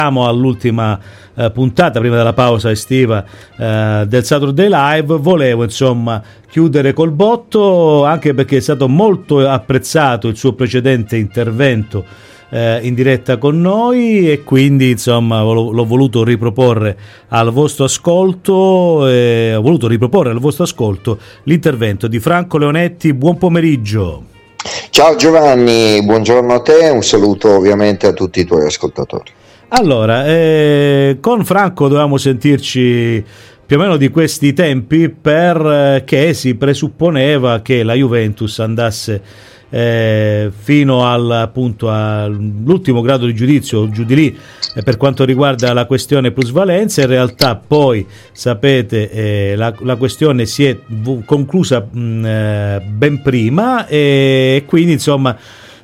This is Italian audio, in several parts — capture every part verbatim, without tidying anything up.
Siamo all'ultima eh, puntata prima della pausa estiva eh, del Saturday Live. Volevo insomma chiudere col botto, anche perché è stato molto apprezzato il suo precedente intervento eh, in diretta con noi, e quindi insomma l'ho, l'ho voluto riproporre al vostro ascolto eh, ho voluto riproporre al vostro ascolto l'intervento di Franco Leonetti. Buon pomeriggio. Ciao Giovanni, buongiorno a te, un saluto ovviamente a tutti i tuoi ascoltatori. Allora, eh, con Franco dovevamo sentirci più o meno di questi tempi, perché si presupponeva che la Juventus andasse eh, fino al, appunto all'ultimo grado di giudizio, giù di lì, eh, per quanto riguarda la questione plusvalenza. In realtà poi, sapete, eh, la, la questione si è v- conclusa mh, eh, ben prima, e quindi insomma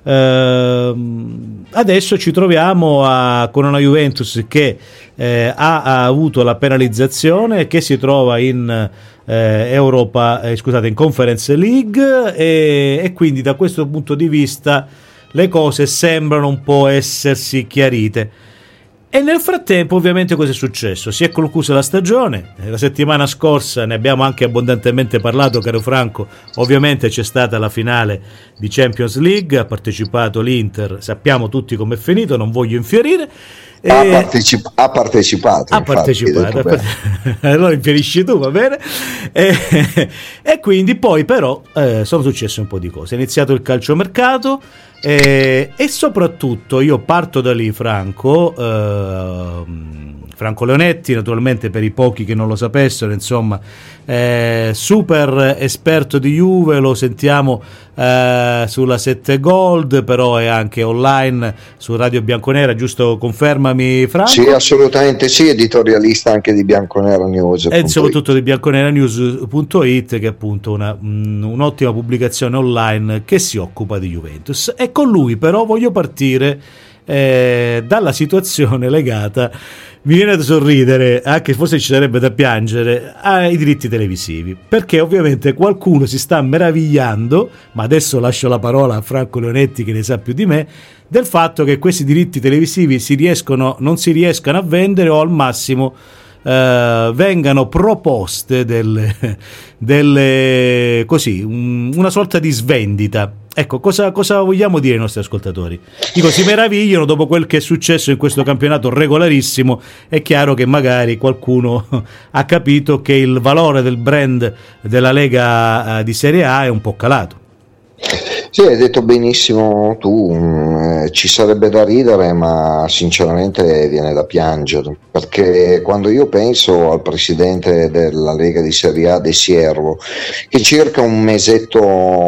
Uh, adesso ci troviamo a, con una Juventus che eh, ha, ha avuto la penalizzazione, che si trova in eh, Europa, eh, scusate, in Conference League, e, e quindi da questo punto di vista le cose sembrano un po' essersi chiarite. E nel frattempo ovviamente cosa è successo? Si è conclusa la stagione, la settimana scorsa ne abbiamo anche abbondantemente parlato, caro Franco. Ovviamente c'è stata la finale di Champions League, ha partecipato l'Inter, sappiamo tutti com'è finito, non voglio infierire. Ha, e... partecip- ha partecipato. Ha infatti, partecipato, part- allora infierisci tu, va bene? E, e quindi poi però eh, sono successe un po' di cose. È iniziato il calciomercato, e, e soprattutto io parto da lì, Franco. Eh, Franco Leonetti, naturalmente, per i pochi che non lo sapessero, insomma, eh, super esperto di Juve, lo sentiamo eh, sulla sette Gold, però è anche online su Radio Bianconera, giusto? Confermami, Franco? Sì, assolutamente sì, editorialista anche di Bianconera News. E soprattutto di Bianconera News punto it, che è appunto una, un'ottima pubblicazione online che si occupa di Juventus. E con lui però voglio partire eh, dalla situazione legata, mi viene da sorridere, anche forse ci sarebbe da piangere, ai diritti televisivi, perché ovviamente qualcuno si sta meravigliando, ma adesso lascio la parola a Franco Leonetti che ne sa più di me, del fatto che questi diritti televisivi si riescono, non si riescano a vendere, o al massimo eh, vengano proposte delle, delle così, un, una sorta di svendita. Ecco, cosa, cosa vogliamo dire ai nostri ascoltatori? Dico, si meravigliano dopo quel che è successo in questo campionato regolarissimo. È chiaro che magari qualcuno ha capito che il valore del brand della Lega di Serie A è un po' calato. Sì, hai detto benissimo tu, eh, ci sarebbe da ridere, ma sinceramente viene da piangere, perché quando io penso al presidente della Lega di Serie A, De Siervo, che circa un mesetto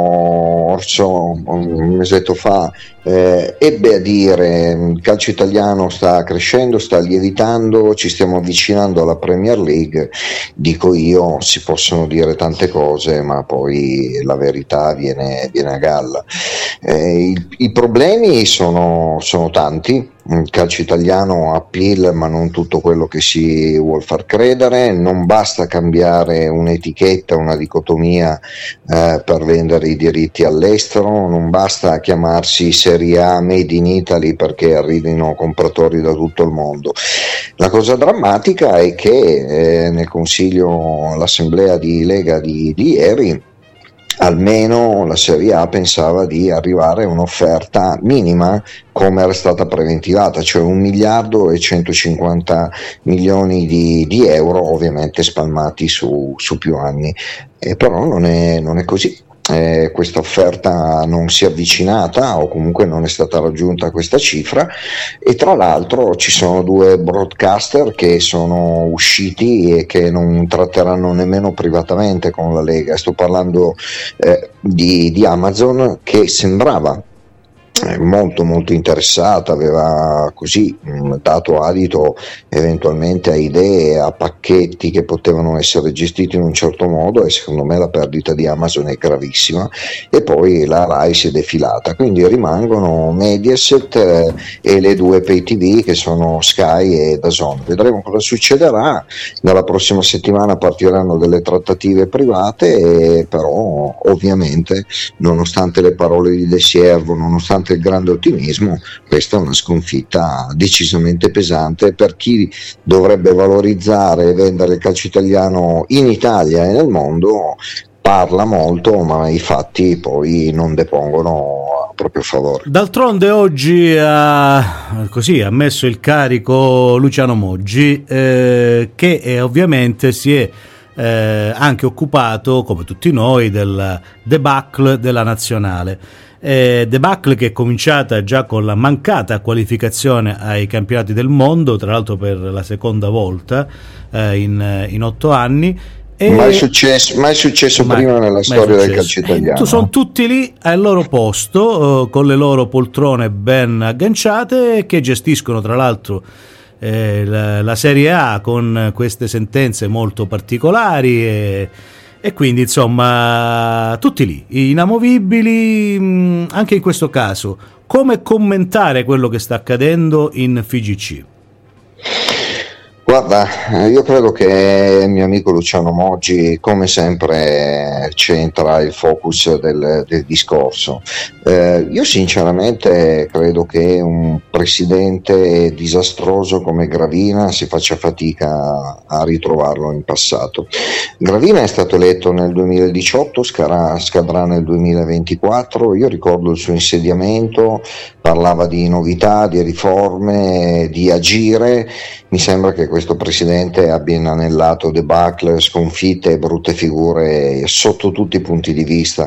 orso, un mesetto fa eh, ebbe a dire: il calcio italiano sta crescendo, sta lievitando, ci stiamo avvicinando alla Premier League. Dico io, si possono dire tante cose, ma poi la verità viene, viene a galla. Eh, i, i problemi sono, sono tanti. Il calcio italiano ha P I L, ma non tutto quello che si vuol far credere. Non basta cambiare un'etichetta, una dicotomia eh, per vendere i diritti all'estero, non basta chiamarsi Serie A Made in Italy perché arrivino compratori da tutto il mondo. La cosa drammatica è che eh, nel consiglio, l'assemblea di Lega di, di ieri, almeno la Serie A pensava di arrivare a un'offerta minima come era stata preventivata, cioè un miliardo e centocinquanta milioni di, di euro, ovviamente spalmati su, su più anni, e però non è, non è così. Eh, questa offerta non si è avvicinata, o comunque non è stata raggiunta questa cifra, e tra l'altro ci sono due broadcaster che sono usciti e che non tratteranno nemmeno privatamente con la Lega. Sto parlando eh, di, di Amazon, che sembrava molto molto interessata, aveva così mh, dato adito eventualmente a idee, a pacchetti che potevano essere gestiti in un certo modo, e secondo me la perdita di Amazon è gravissima. E poi la Rai si è defilata, quindi rimangono Mediaset eh, e le due pay tv che sono Sky e DAZN. Vedremo cosa succederà. Dalla prossima settimana partiranno delle trattative private, e però ovviamente, nonostante le parole di De Siervo, nonostante nonostante il grande ottimismo, questa è una sconfitta decisamente pesante per chi dovrebbe valorizzare e vendere il calcio italiano in Italia e nel mondo. Parla molto, ma i fatti poi non depongono a proprio favore. D'altronde oggi ha, così, ha messo il carico Luciano Moggi, eh, che è, ovviamente si è eh, anche occupato, come tutti noi, del debacle della nazionale. Eh, debacle che è cominciata già con la mancata qualificazione ai campionati del mondo, tra l'altro per la seconda volta eh, in, in otto anni. E mai successo, mai successo mai, prima nella storia del calcio italiano. Sono tutti lì al loro posto, uh, con le loro poltrone ben agganciate, che gestiscono tra l'altro eh, la, la Serie A con queste sentenze molto particolari e, e quindi insomma tutti lì, inamovibili. Mh, anche in questo caso, come commentare quello che sta accadendo in F I G C? Guarda, io credo che il mio amico Luciano Moggi, come sempre, centra il focus del, del discorso. Eh, io sinceramente credo che un presidente disastroso come Gravina si faccia fatica a ritrovarlo in passato. Gravina è stato eletto nel duemiladiciotto, scadrà, scadrà nel duemilaventiquattro, io ricordo il suo insediamento, parlava di novità, di riforme, di agire. Mi sembra che questo presidente abbia inanellato debacle, sconfitte e brutte figure sotto tutti i punti di vista,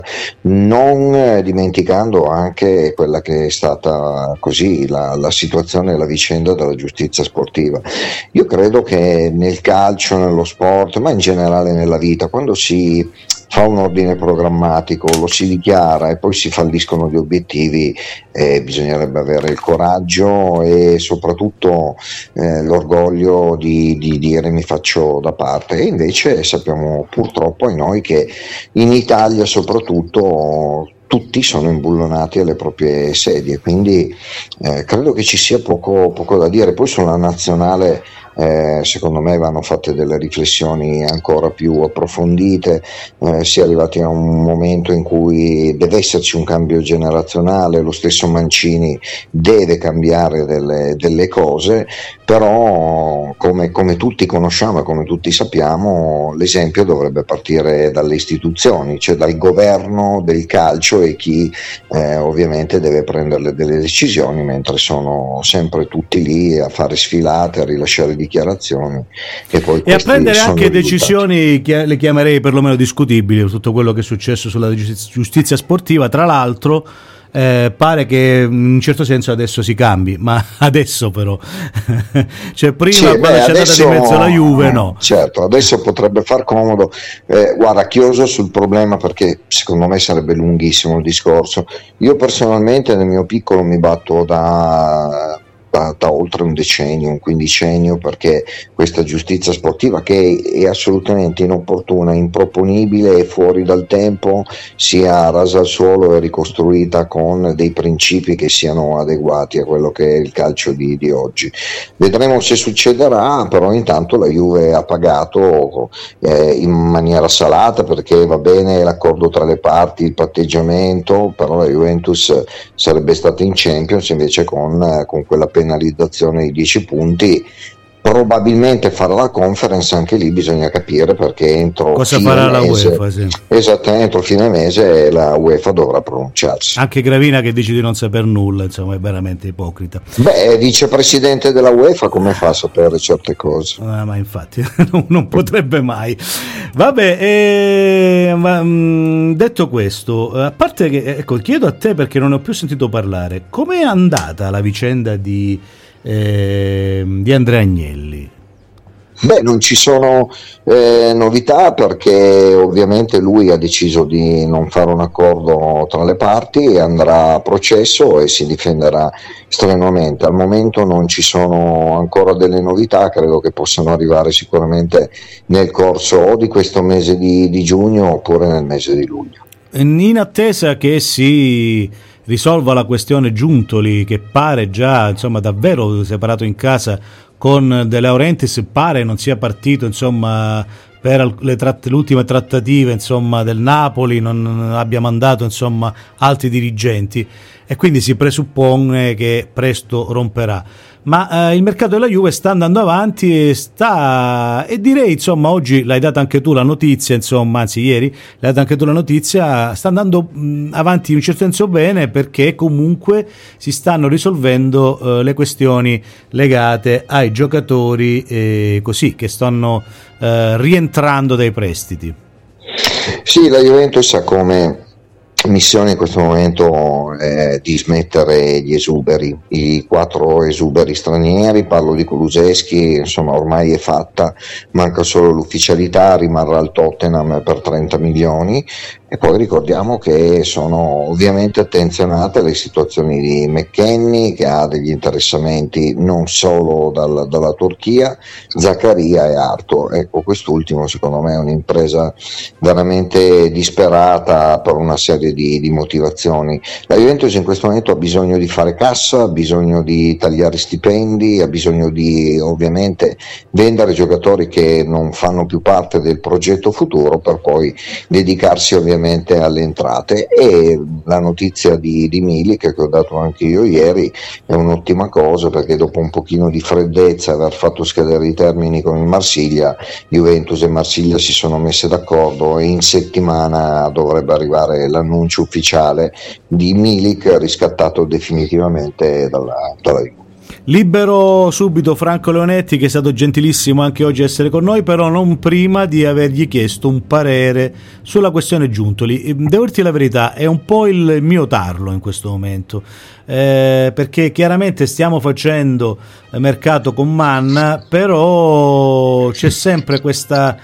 non dimenticando anche quella che è stata così la, la situazione e la vicenda della giustizia sportiva. Io credo che nel calcio, nello sport, ma in generale nella vita, quando si fa un ordine programmatico, lo si dichiara e poi si falliscono gli obiettivi, eh, bisognerebbe avere il coraggio e soprattutto eh, l'orgoglio di, di dire mi faccio da parte. E invece sappiamo purtroppo e noi che in Italia soprattutto tutti sono imbullonati alle proprie sedie, quindi eh, credo che ci sia poco, poco da dire. Poi sulla nazionale Eh, secondo me vanno fatte delle riflessioni ancora più approfondite, eh, si è arrivati a un momento in cui deve esserci un cambio generazionale, lo stesso Mancini deve cambiare delle, delle cose, però come, come tutti conosciamo e come tutti sappiamo l'esempio dovrebbe partire dalle istituzioni, cioè dal governo del calcio e chi eh, ovviamente deve prendere delle decisioni, mentre sono sempre tutti lì a fare sfilate, a rilasciare dichiarazioni e poi e a prendere anche decisioni che le chiamerei perlomeno discutibili, tutto quello che è successo sulla giustizia sportiva. Tra l'altro eh, pare che in un certo senso adesso si cambi, ma adesso però cioè prima sì, quando beh, c'è adesso, andata di mezzo la Juve no. Certo, adesso potrebbe far comodo. Eh, guarda, chioso sul problema perché secondo me sarebbe lunghissimo il discorso. Io personalmente nel mio piccolo mi batto da Da, da oltre un decennio, un quindicennio, perché questa giustizia sportiva che è assolutamente inopportuna, improponibile e fuori dal tempo sia rasa al suolo e ricostruita con dei principi che siano adeguati a quello che è il calcio di, di oggi. Vedremo se succederà, però intanto la Juve ha pagato eh, in maniera salata, perché va bene l'accordo tra le parti, il patteggiamento, però la Juventus sarebbe stata in Champions invece con, con quella penalizzazione di dieci punti. Probabilmente farà la conference, anche lì bisogna capire perché entro cosa fine farà mese, la UEFA, sì. Esattamente, entro fine mese la UEFA dovrà pronunciarsi. Anche Gravina che dice di non saper nulla, insomma, è veramente ipocrita. Beh, è vicepresidente della UEFA, come fa a sapere certe cose? Ah, ma infatti non, non potrebbe mai. Vabbè, eh, ma, mh, detto questo, a parte che ecco, chiedo a te perché non ne ho più sentito parlare, com'è andata la vicenda di Eh, di Andrea Agnelli? Beh, non ci sono eh, novità, perché ovviamente lui ha deciso di non fare un accordo tra le parti e andrà a processo e si difenderà strenuamente. Al momento non ci sono ancora delle novità, credo che possano arrivare sicuramente nel corso o di questo mese di, di giugno oppure nel mese di luglio. In attesa che si risolva la questione Giuntoli, che pare già insomma davvero separato in casa con De Laurentiis, pare non sia partito insomma per le tratt- le ultime trattative insomma del Napoli, non abbia mandato insomma altri dirigenti. e quindi si presuppone che presto romperà. Ma eh, il mercato della Juve sta andando avanti e sta, e direi, insomma, oggi l'hai data anche tu la notizia, insomma, anzi ieri l'hai data anche tu la notizia, sta andando mh, avanti in un certo senso bene, perché comunque si stanno risolvendo eh, le questioni legate ai giocatori eh, così che stanno eh, rientrando dai prestiti. Sì, la Juventus ha come missione in questo momento eh, di smettere gli esuberi, i quattro esuberi stranieri, parlo di Kulusevski, insomma ormai è fatta, manca solo l'ufficialità, rimarrà al Tottenham per trenta milioni. E poi ricordiamo che sono ovviamente attenzionate le situazioni di McKennie, che ha degli interessamenti non solo dal, dalla Turchia, Zaccaria e Arthur. Ecco, quest'ultimo secondo me è un'impresa veramente disperata per una serie di, di motivazioni. La Juventus in questo momento ha bisogno di fare cassa, ha bisogno di tagliare stipendi, ha bisogno di ovviamente vendere giocatori che non fanno più parte del progetto futuro, per poi dedicarsi ovviamente alle entrate. E la notizia di, di Milik, che ho dato anche io ieri, è un'ottima cosa, perché dopo un pochino di freddezza, aver fatto scadere i termini con il Marsiglia, Juventus e Marsiglia si sono messe d'accordo e in settimana dovrebbe arrivare l'annuncio ufficiale di Milik riscattato definitivamente dalla, dalla Juve. Libero subito Franco Leonetti, che è stato gentilissimo anche oggi a essere con noi, però non prima di avergli chiesto un parere sulla questione Giuntoli. Devo dirti la verità, è un po' il mio tarlo in questo momento, eh, perché chiaramente stiamo facendo mercato con Manna, però c'è sempre questa...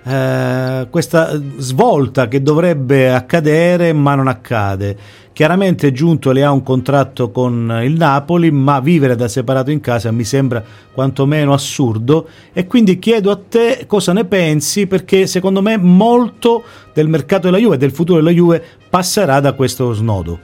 Uh, questa svolta che dovrebbe accadere ma non accade. Chiaramente Giuntoli ha un contratto con il Napoli, ma vivere da separato in casa mi sembra quantomeno assurdo, e quindi chiedo a te cosa ne pensi, perché secondo me molto del mercato della Juve, del futuro della Juve, passerà da questo snodo.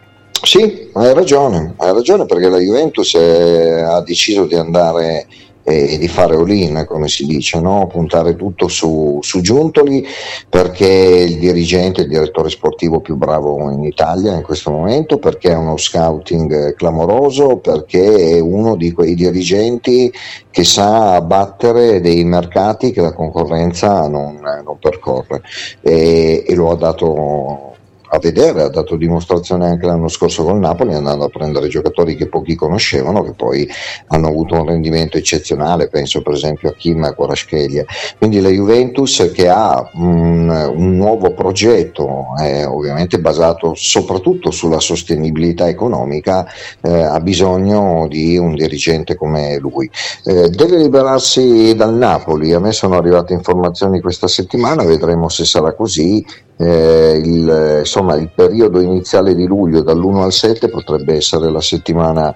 Sì, hai ragione, hai ragione perché la Juventus è, ha deciso di andare e di fare all-in, come si dice, no? Puntare tutto su, su Giuntoli, perché è il dirigente, il direttore sportivo più bravo in Italia in questo momento, perché ha uno scouting clamoroso, perché è uno di quei dirigenti che sa battere dei mercati che la concorrenza non, non percorre, e, e lo ha dato a vedere, ha dato dimostrazione anche l'anno scorso con Napoli, andando a prendere giocatori che pochi conoscevano, che poi hanno avuto un rendimento eccezionale, penso per esempio a Kim e a Kvaratskhelia. Quindi la Juventus, che ha un, un nuovo progetto, eh, ovviamente basato soprattutto sulla sostenibilità economica, eh, ha bisogno di un dirigente come lui. Eh, deve liberarsi dal Napoli, a me sono arrivate informazioni questa settimana, vedremo se sarà così. Eh, il, insomma il periodo iniziale di luglio dall'uno al sette potrebbe essere la settimana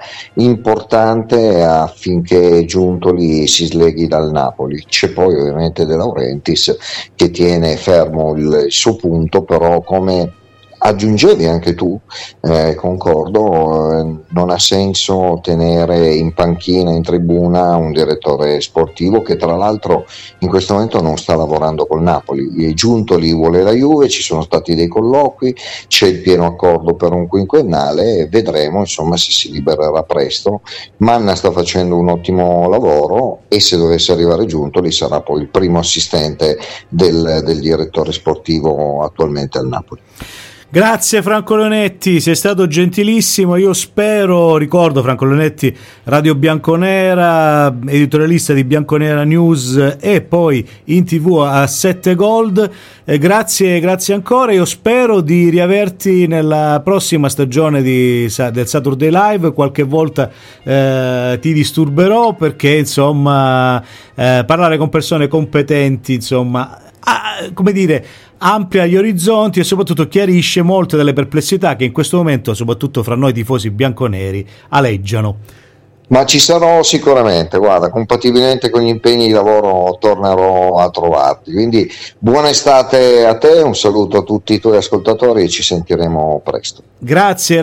importante affinché Giuntoli si sleghi dal Napoli. C'è poi ovviamente De Laurentiis che tiene fermo il, il suo punto, però come aggiungevi anche tu, eh, concordo, eh, non ha senso tenere in panchina, in tribuna, un direttore sportivo che tra l'altro in questo momento non sta lavorando col Napoli. Giuntoli vuole la Juve, ci sono stati dei colloqui, c'è il pieno accordo per un quinquennale e vedremo insomma se si libererà presto. Manna sta facendo un ottimo lavoro e se dovesse arrivare Giuntoli sarà poi il primo assistente del, del direttore sportivo attualmente al Napoli. Grazie Franco Leonetti, sei stato gentilissimo. Io spero, ricordo Franco Leonetti, Radio Bianconera, editorialista di Bianconera News e poi in tv a sette Gold. Eh, grazie, grazie ancora. Io spero di riaverti nella prossima stagione di, del Saturday Live. Qualche volta eh, ti disturberò perché insomma eh, parlare con persone competenti, insomma, ah, come dire, amplia gli orizzonti e soprattutto chiarisce molte delle perplessità che in questo momento, soprattutto fra noi tifosi bianconeri, aleggiano. Ma ci sarò sicuramente, guarda, compatibilmente con gli impegni di lavoro tornerò a trovarti. Quindi buona estate a te, un saluto a tutti i tuoi ascoltatori e ci sentiremo presto. Grazie.